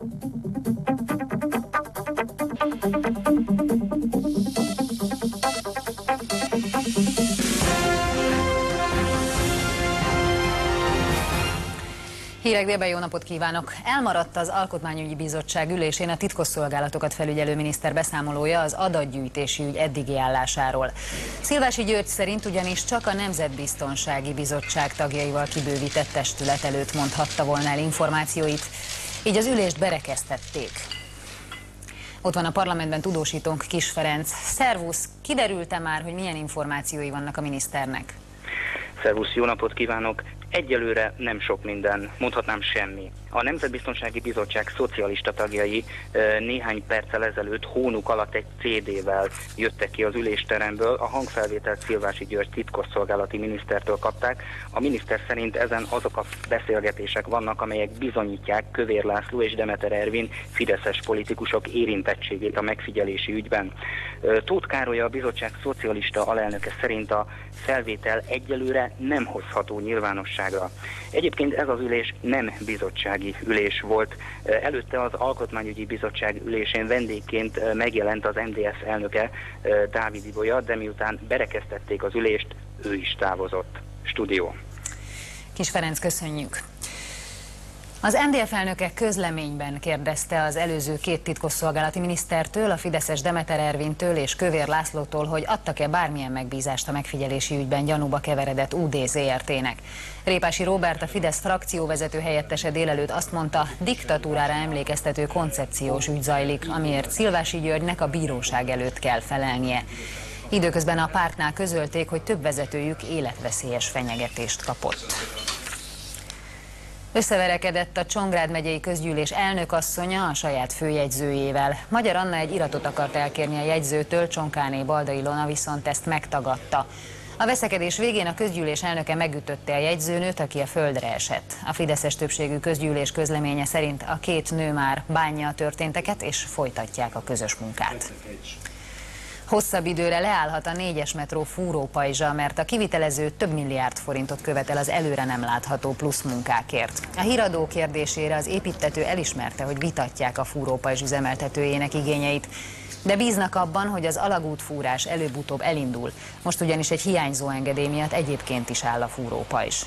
Hírek délben, jó napot kívánok! Elmaradt az Alkotmányügyi Bizottság ülésén a titkosszolgálatokat felügyelő miniszter beszámolója az adatgyűjtési ügy eddigi állásáról. Szilvási György szerint ugyanis csak a Nemzetbiztonsági Bizottság tagjaival kibővített testület előtt mondhatta volna el információit, így az ülést berekeztették. Ott van a parlamentben tudósítónk, Kiss Ferenc. Szervusz! Kiderült-e már, hogy milyen információi vannak a miniszternek? Szervusz, jó napot kívánok! Egyelőre nem sok minden, mondhatnám semmi. A Nemzetbiztonsági Bizottság szocialista tagjai néhány perccel ezelőtt hónuk alatt egy CD-vel jöttek ki az ülésteremből. A hangfelvételt Szilvási György titkosszolgálati minisztertől kapták. A miniszter szerint ezen azok a beszélgetések vannak, amelyek bizonyítják Kövér László és Demeter Ervin fideszes politikusok érintettségét a megfigyelési ügyben. Tóth Károly, a bizottság szocialista alelnöke szerint a felvétel egyelőre nem hozható nyilvánosságra. Egyébként ez az ülés nem bizottsági ülés volt. Előtte az Alkotmányügyi Bizottság ülésén vendégként megjelent az MDF elnöke, Dávid Ibolya, de miután berekeztették az ülést, ő is távozott. Stúdió. Kiss Ferenc, köszönjük. Az MDF elnöke közleményben kérdezte az előző két titkosszolgálati minisztertől, a fideszes Demeter Ervintől és Kövér Lászlótól, hogy adtak-e bármilyen megbízást a megfigyelési ügyben gyanúba keveredett UD ZRT-nek. Répási Róbert, a Fidesz frakcióvezető helyettese délelőtt azt mondta, diktatúrára emlékeztető koncepciós ügy zajlik, amiért Szilvási Györgynek a bíróság előtt kell felelnie. Időközben a pártnál közölték, hogy több vezetőjük életveszélyes fenyegetést kapott. Összeverekedett a Csongrád megyei közgyűlés elnökasszonya a saját főjegyzőjével. Magyar Anna egy iratot akart elkérni a jegyzőtől, Csonkáné Baldai Ilona viszont ezt megtagadta. A veszekedés végén a közgyűlés elnöke megütötte a jegyzőnőt, aki a földre esett. A fideszes többségű közgyűlés közleménye szerint a két nő már bánja a történteket, és folytatják a közös munkát. Hosszabb időre leállhat a 4-es metró fúrópajzsa, mert a kivitelező több milliárd forintot követel az előre nem látható plusz munkákért. A híradó kérdésére az építtető elismerte, hogy vitatják a fúrópajzs üzemeltetőjének igényeit, de bíznak abban, hogy az alagútfúrás előbb-utóbb elindul. Most ugyanis egy hiányzó engedély miatt egyébként is áll a fúrópajzs.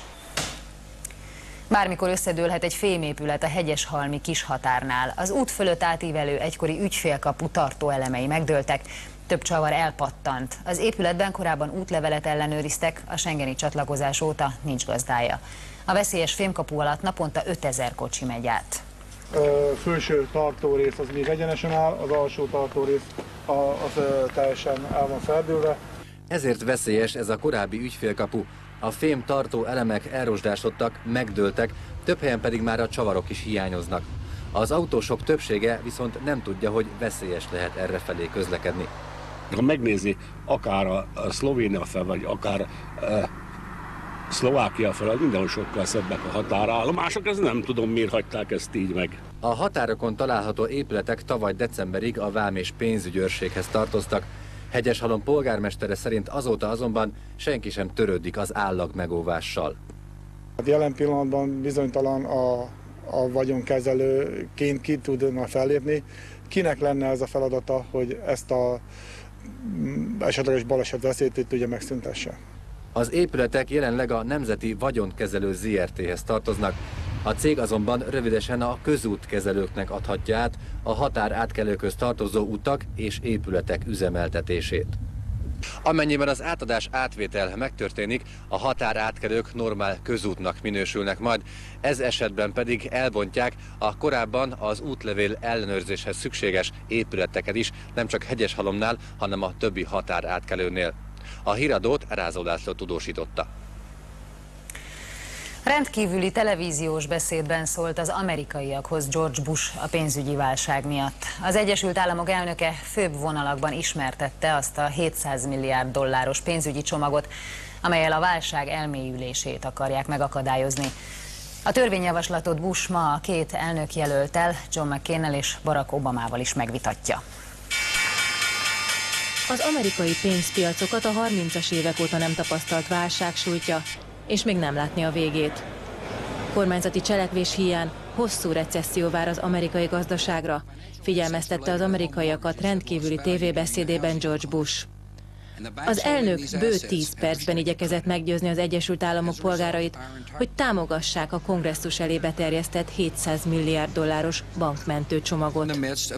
Bármikor összedőlhet egy fémépület a Hegyeshalmi Kishatárnál. Az út fölött átívelő egykori ügyfélkapu tartóelemei megdőltek, több csavar elpattant. Az épületben korábban útlevelet ellenőriztek, a schengeni csatlakozás óta nincs gazdája. A veszélyes fémkapu alatt naponta 5000 kocsi megy át. A felső tartórész az még egyenesen áll, az alsó tartórész az teljesen el van feldőlve. Ezért veszélyes ez a korábbi ügyfélkapu. A fém tartó elemek elrosdásodtak, megdőltek, több helyen pedig már a csavarok is hiányoznak. Az autósok többsége viszont nem tudja, hogy veszélyes lehet errefelé közlekedni. Ha megnézi akár a Szlovénia fel, vagy akár Szlovákia fel, mindenhol sokkal szebbek a határállomások, ez nem tudom, miért hagyták ezt így meg. A határokon található épületek tavaly decemberig a vám és pénzügyőrséghez tartoztak. Hegyeshalom polgármestere szerint azóta azonban senki sem törődik az állagmegóvással. Jelen pillanatban bizonytalan a vagyonkezelőként ki tudna fellépni. Kinek lenne ez a feladata, hogy ezt a esetleges baleset veszélyt tudja megszüntesse? Az épületek jelenleg a Nemzeti Vagyonkezelő ZRT-hez tartoznak. A cég azonban rövidesen a közútkezelőknek adhatja át a határátkelőkhöz tartozó utak és épületek üzemeltetését. Amennyiben az átadás-átvétel megtörténik, a határátkelők normál közútnak minősülnek majd, ez esetben pedig elbontják a korábban az útlevél ellenőrzéshez szükséges épületeket is, nem csak Hegyeshalomnál, hanem a többi határátkelőnél. A híradót Rázó László tudósította. Rendkívüli televíziós beszédben szólt az amerikaiakhoz George Bush a pénzügyi válság miatt. Az Egyesült Államok elnöke főbb vonalakban ismertette azt a 700 milliárd dolláros pénzügyi csomagot, amellyel a válság elmélyülését akarják megakadályozni. A törvényjavaslatot Bush ma a két elnökjelölttel, John McCainnel és Barack Obamával is megvitatja. Az amerikai pénzpiacokat a 30-as évek óta nem tapasztalt válság sújtja, és még nem látni a végét. Kormányzati cselekvés híján hosszú recesszió vár az amerikai gazdaságra, figyelmeztette az amerikaiakat rendkívüli tévébeszédében George Bush. Az elnök bő 10 percben igyekezett meggyőzni az Egyesült Államok polgárait, hogy támogassák a kongresszus elé beterjesztett $700 milliárd bankmentő csomagot.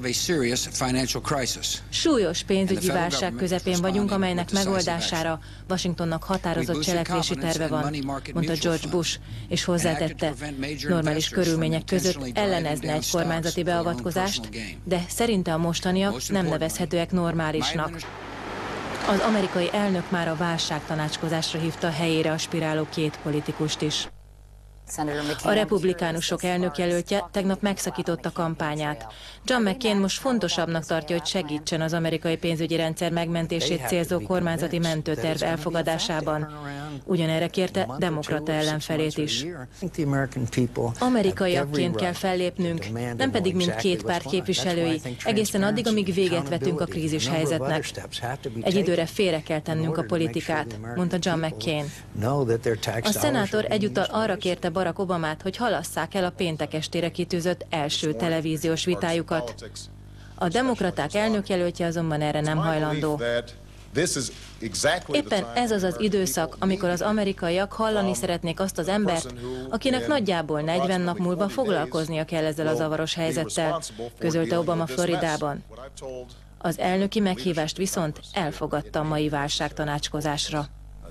Súlyos pénzügyi válság közepén vagyunk, amelynek megoldására Washingtonnak határozott cselekvési terve van, mondta George Bush, és hozzátette, normális körülmények között ellenezne egy kormányzati beavatkozást, de szerinte a mostaniak nem nevezhetőek normálisnak. Az amerikai elnök már a válságtanácskozásra hívta helyére aspiráló 2 politikust is. A republikánusok elnökjelöltje tegnap megszakította kampányát. John McCain most fontosabbnak tartja, hogy segítsen az amerikai pénzügyi rendszer megmentését célzó kormányzati mentőterv elfogadásában. Ugyanerre kérte demokrata ellenfelét is. Amerikaiakként kell fellépnünk, nem pedig mint 2 párt képviselői, egészen addig, amíg véget vetünk a krízis helyzetnek. Egy időre félre kell tennünk a politikát, mondta John McCain. A szenátor egyúttal arra kérte Barack Obamát, hogy halasszák el a péntek estére kitűzött első televíziós vitájukat. A demokraták elnökjelöltje azonban erre nem hajlandó. Éppen ez az az időszak, amikor az amerikaiak hallani szeretnék azt az embert, akinek nagyjából 40 nap múlva foglalkoznia kell ezzel a zavaros helyzettel, közölte Obama Floridában. Az elnöki meghívást viszont elfogadta a mai válságtanácskozásra.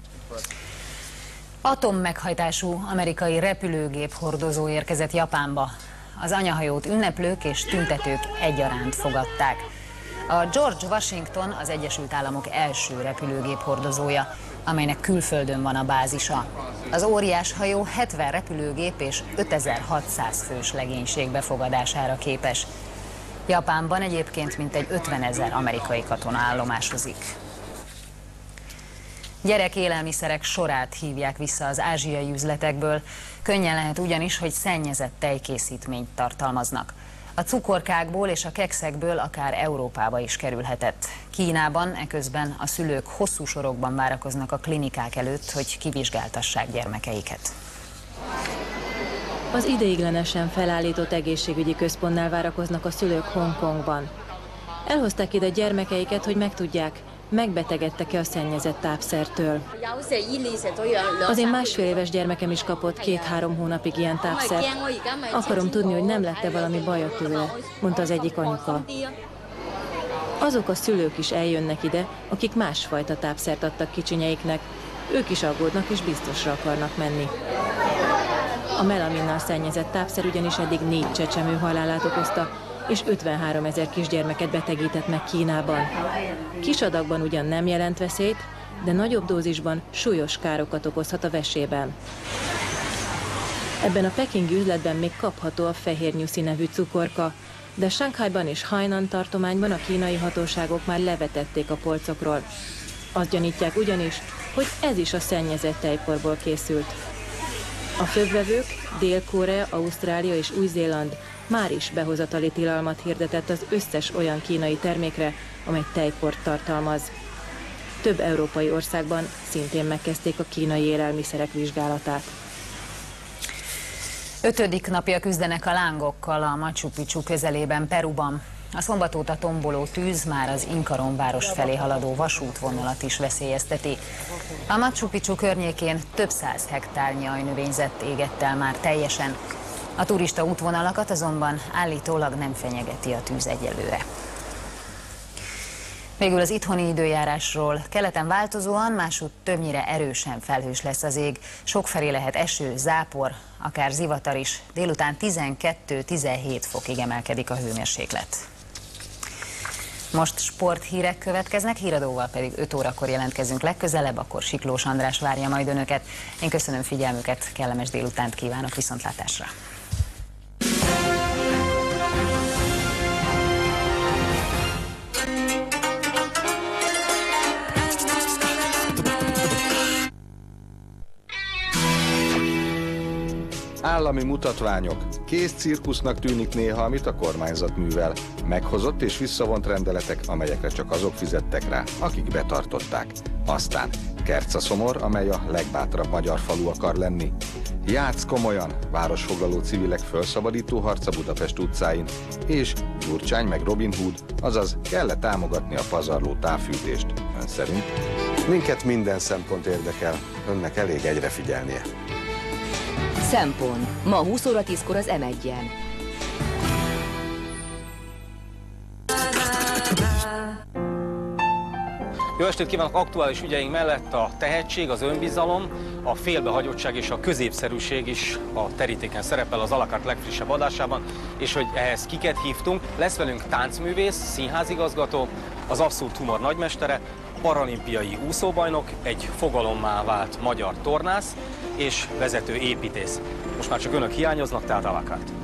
Atommeghajtású amerikai repülőgép hordozó érkezett Japánba. Az anyahajót ünneplők és tüntetők egyaránt fogadták. A George Washington az Egyesült Államok első repülőgép hordozója, amelynek külföldön van a bázisa. Az óriás hajó 70 repülőgép és 5600 fős legénység befogadására képes. Japánban egyébként mintegy 50 000 amerikai katona állomásozik. Gyerekélelmiszerek sorát hívják vissza az ázsiai üzletekből. Könnyen lehet ugyanis, hogy szennyezett tejkészítményt tartalmaznak. A cukorkákból és a kekszekből akár Európába is kerülhetett. Kínában eközben a szülők hosszú sorokban várakoznak a klinikák előtt, hogy kivizsgáltassák gyermekeiket. Az ideiglenesen felállított egészségügyi központnál várakoznak a szülők Hongkongban. Elhozták ide gyermekeiket, hogy megtudják, megbetegedtek-e a szennyezett tápszertől. Az én 1,5 éves gyermekem is kapott 2-3 hónapig ilyen tápszert. Akarom tudni, hogy nem lett-e valami baja tőle, mondta az egyik anyuka. Azok a szülők is eljönnek ide, akik másfajta tápszert adtak kicsinyeiknek. Ők is aggódnak és biztosra akarnak menni. A melaminnal szennyezett tápszer ugyanis eddig 4 csecsemő halálát okozta, és 53 000 kisgyermeket betegített meg Kínában. Kis adagban ugyan nem jelent veszélyt, de nagyobb dózisban súlyos károkat okozhat a vesében. Ebben a pekingi üzletben még kapható a fehérnyuszi nevű cukorka, de Sanghajban és Hainan tartományban a kínai hatóságok már levetették a polcokról. Azt gyanítják ugyanis, hogy ez is a szennyezett tejporból készült. A fővevők, Dél-Korea, Ausztrália és Új-Zéland már is behozatali tilalmat hirdetett az összes olyan kínai termékre, amely tejport tartalmaz. Több európai országban szintén megkezdték a kínai élelmiszerek vizsgálatát. 5. napja küzdenek a lángokkal a Machu Picchu közelében, Peruban. A szombat óta tomboló tűz már az Inkaron város felé haladó vasútvonalat is veszélyezteti. A Machu Picchu környékén több 100 hektárnyi ajnövényzet égett el már teljesen. A turista útvonalakat azonban állítólag nem fenyegeti a tűz egyelőre. Végül az itthoni időjárásról. Keleten változóan, másútt többnyire erősen felhős lesz az ég. Sokfelé lehet eső, zápor, akár zivatar is. Délután 12-17 fokig emelkedik a hőmérséklet. Most sporthírek következnek, híradóval pedig 5 órakor jelentkezünk legközelebb, akkor Siklós András várja majd önöket. Én köszönöm figyelmüket, kellemes délutánt kívánok, viszontlátásra! Állam Állami mutatványok. Kész cirkusznak tűnik néha, amit a kormányzat művel. Meghozott és visszavont rendeletek, amelyekre csak azok fizettek rá, akik betartották. Aztán Kercaszomor, amely a legbátrabb magyar falu akar lenni. Játsz komolyan, városfoglaló civilek felszabadító harca Budapest utcáin, és Gyurcsány meg Robin Hood, azaz kell-e támogatni a pazarló távfűtést, ön szerint? Minket minden szempont érdekel, önnek elég egyre figyelnie. Szempont. Ma 20 óra 10-kor az M1-en. Jó estét kívánok! Aktuális ügyeink mellett a tehetség, az önbizalom, a félbehagyottság és a középszerűség is a terítéken szerepel az à la carte legfrissebb adásában, és hogy ehhez kiket hívtunk, lesz velünk táncművész, színházigazgató, az Abszolút Humor nagymestere, paralimpiai úszóbajnok, egy fogalommá vált magyar tornász és vezető építész. Most már csak önök hiányoznak, tehát à la carte.